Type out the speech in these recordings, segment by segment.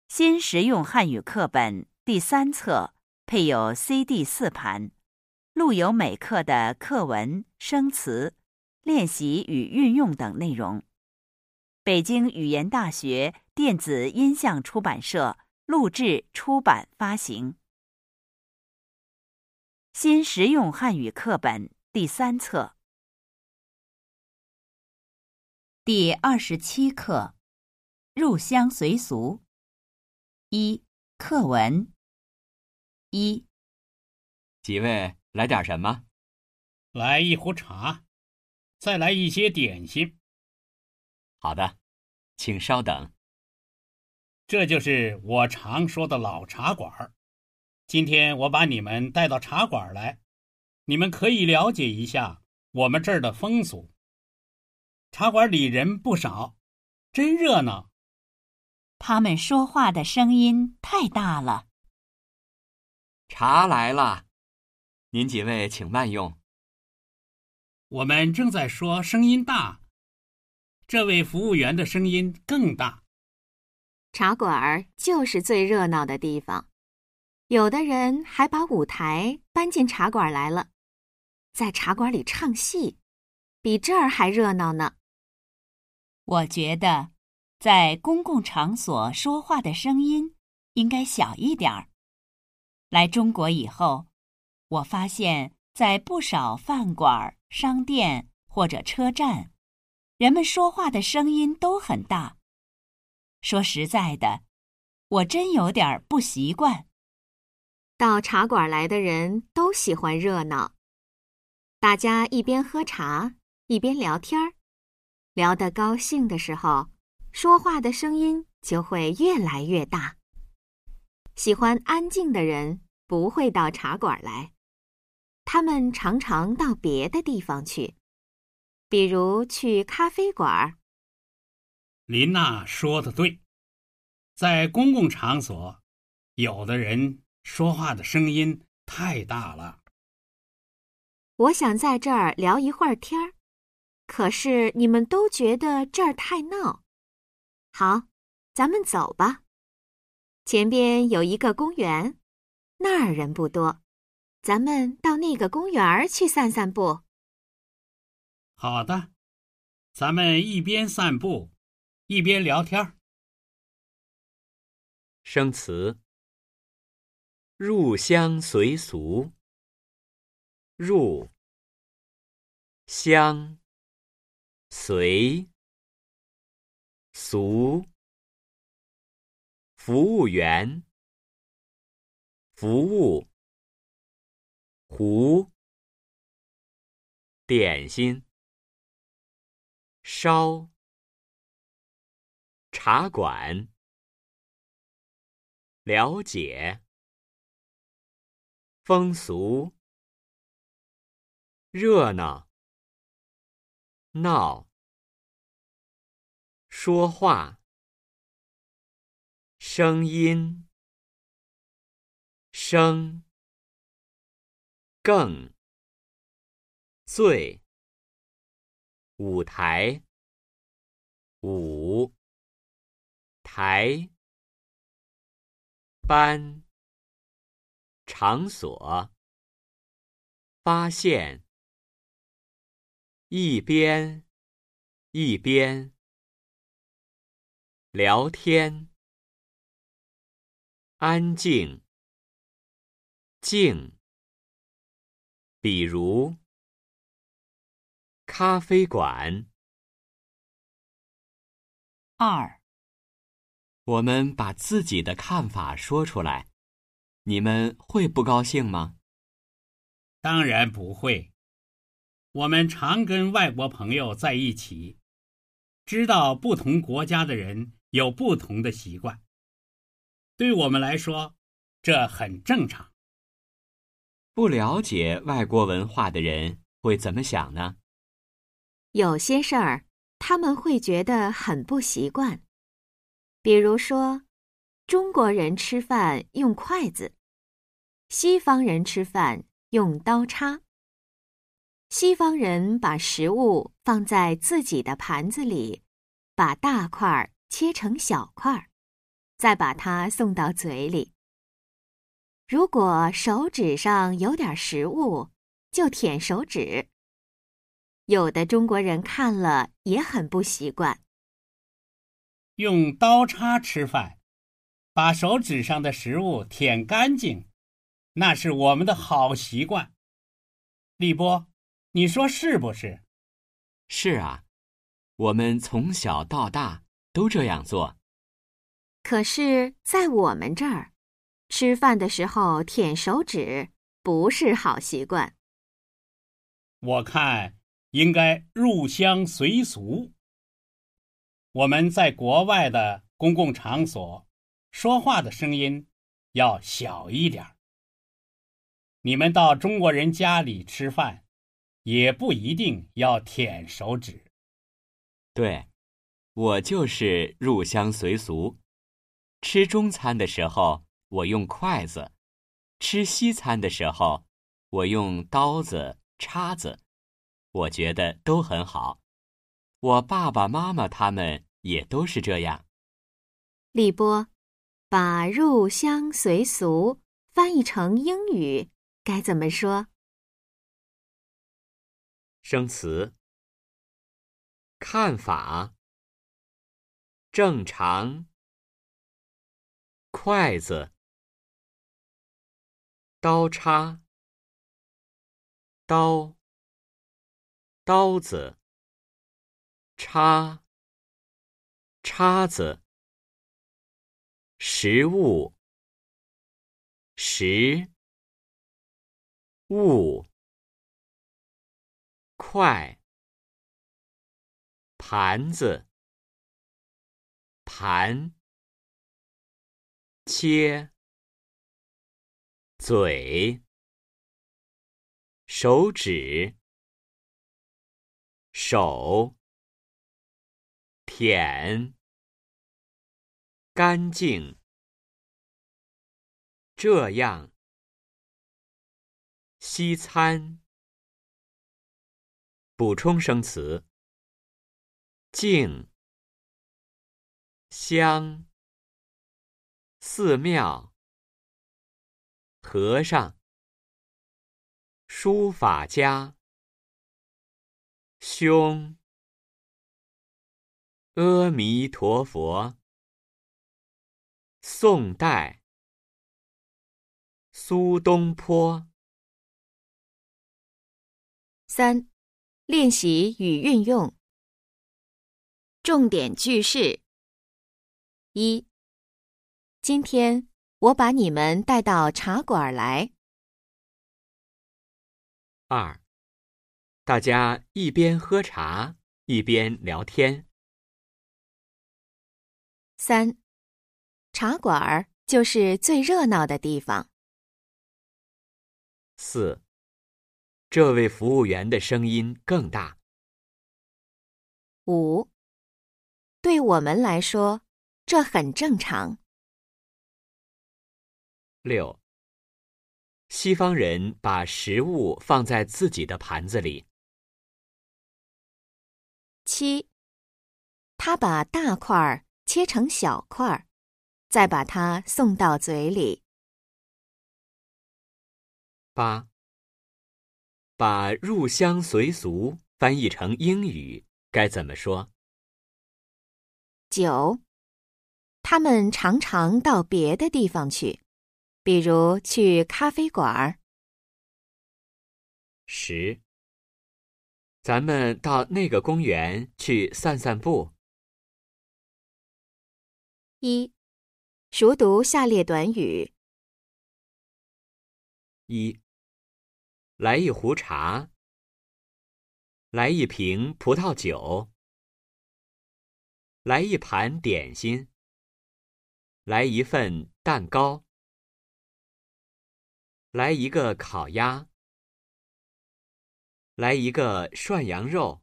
新实用汉语课本第3册配有 CD 4盘，录有每课的课文、生词、练习与运用等内容。北京语言大学电子音像出版社录制、出版、发行。新实用汉语课本第3册第27课入乡随俗。1. 课文。1. 几位来点什么？ 来一壶茶，再来一些点心。 好的，请稍等。 这就是我常说的老茶馆。今天我把你们带到茶馆来，你们可以了解一下我们这儿的风俗。茶馆里人不少，真热闹。 他们说话的声音太大了。 茶来了，您几位请慢用。 我们正在说声音大，这位服务员的声音更大。 茶馆就是最热闹的地方，有的人还把舞台搬进茶馆来了，在茶馆里唱戏，比这儿还热闹呢。 我觉得在公共场所说话的声音应该小一点儿。来中国以后，我发现在不少饭馆、商店或者车站，人们说话的声音都很大。说实在的，我真有点不习惯。 到茶馆来的人都喜欢热闹，大家一边喝茶，一边聊天儿，聊得高兴的时候，说话的声音就会越来越大。喜欢安静的人不会到茶馆来，他们常常到别的地方去，比如去咖啡馆。 林娜说得对，在公共场所，有的人说话的声音太大了。 我想在这儿聊一会儿天儿，可是你们都觉得这儿太闹。好，咱们走吧。前边有一个公园，那儿人不多，咱们到那个公园去散散步。 好的，咱们一边散步，一边聊天。 生词：入乡随俗。入，乡，随，俗，服务员，服务，壶，点心，烧，茶馆，了解，风俗，热闹，闹，说话，声音，声，更，最，舞台，舞，台，班，场所，发现，一边，一边，聊天，安静，静，比如，咖啡馆。 2. 我们把自己的看法说出来，你们会不高兴吗？ 当然不会。我们常跟外国朋友在一起，知道不同国家的人有不同的习惯。对我们来说，这很正常。 不了解外国文化的人会怎么想呢？ 有些事儿，他们会觉得很不习惯。比如说，中国人吃饭用筷子，西方人吃饭用刀叉。西方人把食物放在自己的盘子里，把大块切成小块。 再把它送到嘴里。如果手指上有点食物，就舔手指。有的中国人看了也很不习惯。 用刀叉吃饭，把手指上的食物舔干净，那是我们的好习惯。立波，你说是不是？ 是啊，我们从小到大都这样做。 可是，在我们这儿，吃饭的时候舔手指不是好习惯。 我看应该入乡随俗。我们在国外的公共场所说话的声音要小一点。你们到中国人家里吃饭，也不一定要舔手指。 对，我就是入乡随俗。吃中餐的时候，我用筷子；吃西餐的时候，我用刀子、叉子。我觉得都很好。我爸爸妈妈他们也都是这样。 立波，把入乡随俗翻译成英语该怎么说？ 生词：看法、正常、筷子、刀叉、刀、刀子、叉、叉子、食物、食、物、筷、盘子、盘、切、嘴、手指、手、舔、干净、这样、西餐。补充生词：静、香、寺庙、和尚、书法家、兄、阿弥陀佛、宋代、苏东坡。 3. 练习与运用。重点句式。1. 今天我把你们带到茶馆来。 2. 大家一边喝茶，一边聊天。 3. 茶馆就是最热闹的地方。 4. 这位服务员的声音更大。 5. 对我们来说，这很正常。 6. 西方人把食物放在自己的盘子里。 7. 他把大块切成小块，再把它送到嘴里。 8. 把入乡随俗翻译成英语该怎么说 ？9. 他们常常到别的地方去，比如去咖啡馆。 10. 咱们到那个公园去散散步。 1. 熟读下列短语。 1. 来一壶茶。来一瓶葡萄酒。来一盘点心。来一份蛋糕。来一个烤鸭。来一个涮羊肉。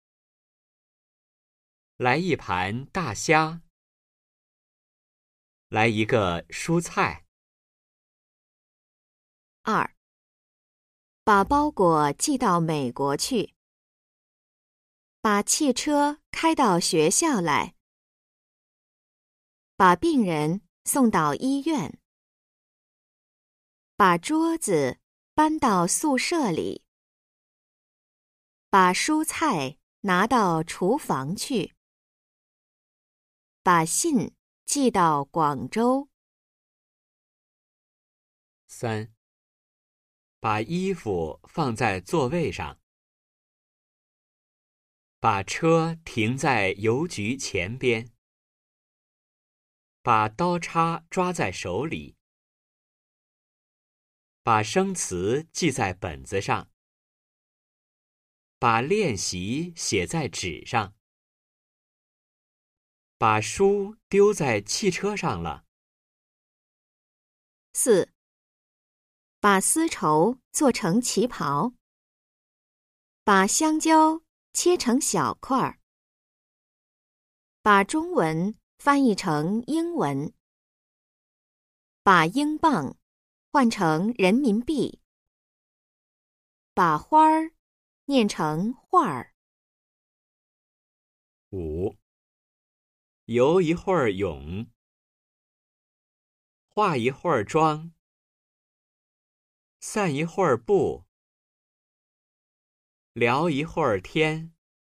来一盘大虾。来一个蔬菜。 2. 把包裹寄到美国去。把汽车开到学校来。 把病人送到医院，把桌子搬到宿舍里，把蔬菜拿到厨房去，把信寄到广州。 3. 把衣服放在座位上，把车停在邮局前边，把刀叉抓在手里，把生词记在本子上，把练习写在纸上，把书丢在汽车上了。 4. 把丝绸做成旗袍，把香蕉切成小块儿，把中文翻译成英文，把英镑换成人民币，把花儿念成画儿。 5. 游一会儿泳，化一会儿妆，散一会儿步，聊一会儿天，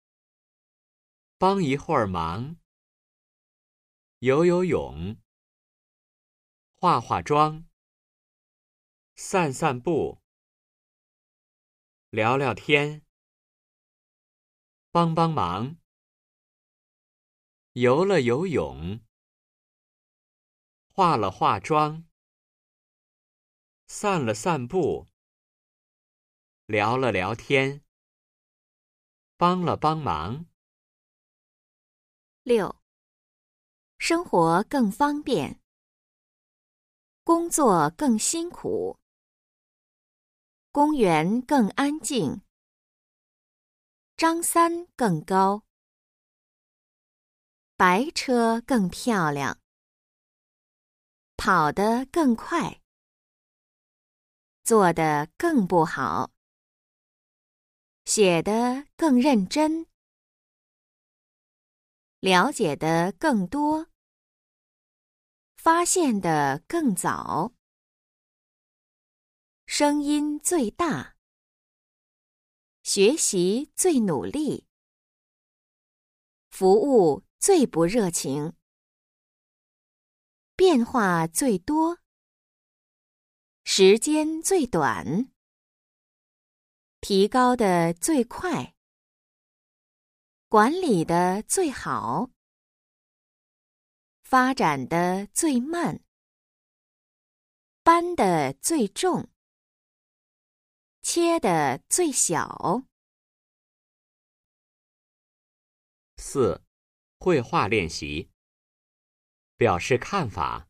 帮一会儿忙，游游泳，化化妆，散散步，聊聊天，帮帮忙，游了游泳，化了化妆，散了散步，聊了聊天，帮了帮忙。 6. 生活更方便，工作更辛苦，公园更安静，张三更高，白车更漂亮，跑得更快，做得更不好，写得更认真，了解得更多，发现得更早，声音最大，学习最努力，服务最不热情，变化最多，时间最短，提高的最快，管理的最好，发展的最慢，搬的最重，切的最小。 4. 绘画练习，表示看法。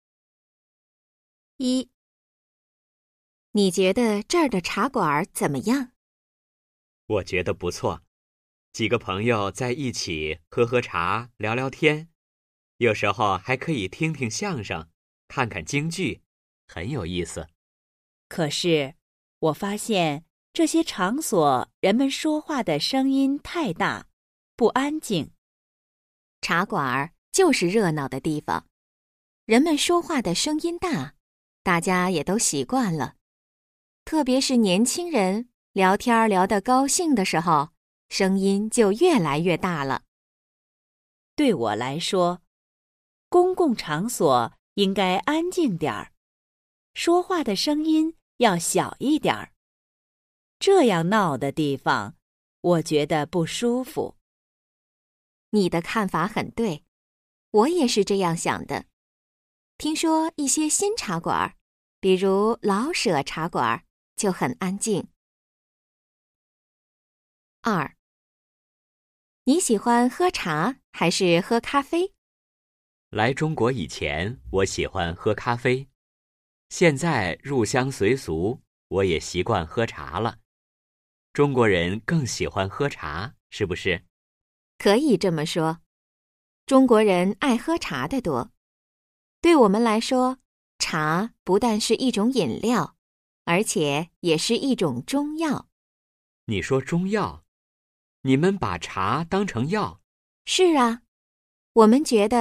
1. 你觉得这儿的茶馆怎么样？ 我觉得不错，几个朋友在一起喝喝茶，聊聊天，有时候还可以听听相声，看看京剧，很有意思。 可是，我发现这些场所人们说话的声音太大，不安静。 茶馆就是热闹的地方，人们说话的声音大，大家也都习惯了。特别是年轻人聊天聊得高兴的时候，声音就越来越大了。 对我来说，公共场所应该安静点儿，说话的声音要小一点儿。这样闹的地方，我觉得不舒服。 你的看法很对，我也是这样想的。听说一些新茶馆，比如老舍茶馆，就很安静。2. 你喜欢喝茶还是喝咖啡？ 来中国以前，我喜欢喝咖啡，现在入乡随俗，我也习惯喝茶了。中国人更喜欢喝茶，是不是？ 可以这么说，中国人爱喝茶的多。对我们来说，茶不但是一种饮料，而且也是一种中药。 你说中药？你们把茶当成药？ 是啊，我们觉得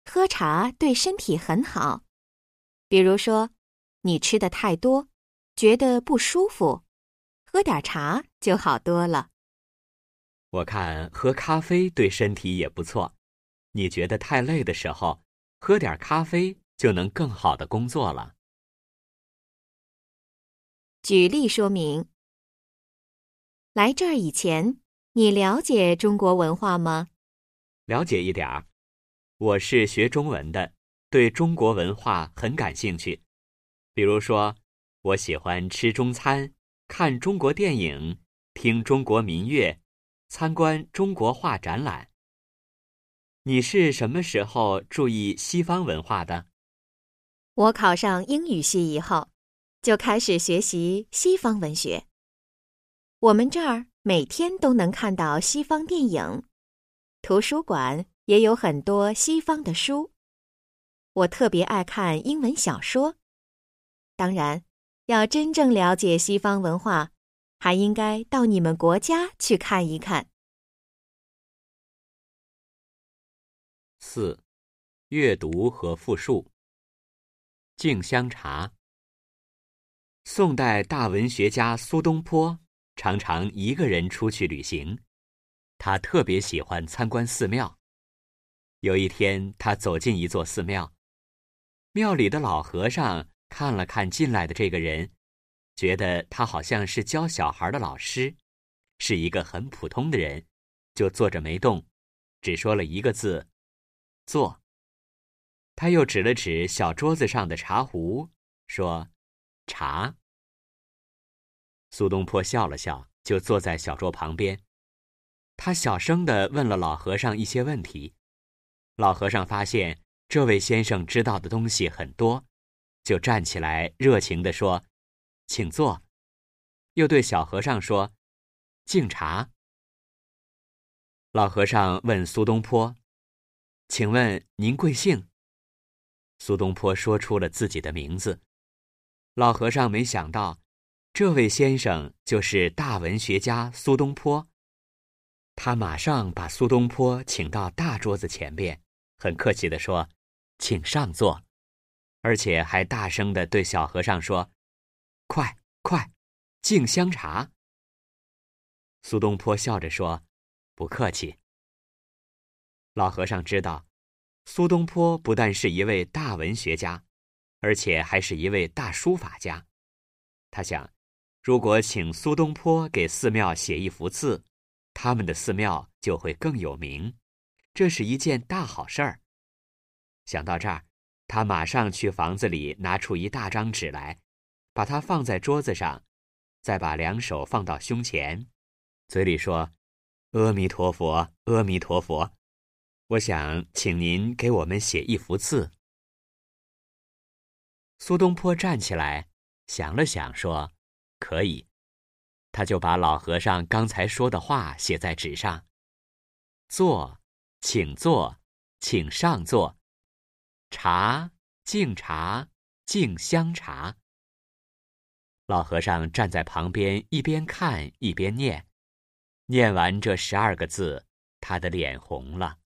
喝茶对身体很好。比如说，你吃的太多，觉得不舒服，喝点茶就好多了。 我看喝咖啡对身体也不错。你觉得太累的时候，喝点咖啡就能更好的工作了。 举例说明。来这儿以前，你了解中国文化吗？ 了解一点儿。我是学中文的，对中国文化很感兴趣。比如说，我喜欢吃中餐，看中国电影，听中国民乐，参观中国画展览。你是什么时候注意西方文化的？ 我考上英语系以后，就开始学习西方文学。我们这儿每天都能看到西方电影，图书馆也有很多西方的书。我特别爱看英文小说。当然，要真正了解西方文化，还应该到你们国家去看一看。 4. 阅读和复述。敬香茶。宋代大文学家苏东坡常常一个人出去旅行，他特别喜欢参观寺庙。有一天，他走进一座寺庙，庙里的老和尚看了看进来的这个人，觉得他好像是教小孩的老师，是一个很普通的人，就坐着没动，只说了一个字：坐。他又指了指小桌子上的茶壶，说：茶。苏东坡笑了笑，就坐在小桌旁边。他小声地问了老和尚一些问题。老和尚发现这位先生知道的东西很多，就站起来热情地说：请坐。又对小和尚说：敬茶。老和尚问苏东坡：请问您贵姓？苏东坡说出了自己的名字。老和尚没想到，这位先生就是大文学家苏东坡。他马上把苏东坡请到大桌子前边，很客气地说：请上座。而且还大声地对小和尚说：快快，敬香茶。苏东坡笑着说：不客气。老和尚知道，苏东坡不但是一位大文学家，而且还是一位大书法家。他想，如果请苏东坡给寺庙写一幅字，他们的寺庙就会更有名，这是一件大好事儿。想到这儿，他马上去房子里拿出一大张纸来，把它放在桌子上，再把两手放到胸前，嘴里说：阿弥陀佛，阿弥陀佛。我想请您给我们写一幅字。苏东坡站起来，想了想，说：可以。他就把老和尚刚才说的话写在纸上：坐，请坐，请上座；茶，敬茶，敬香茶。老和尚站在旁边，一边看一边念。念完这12个字，他的脸红了。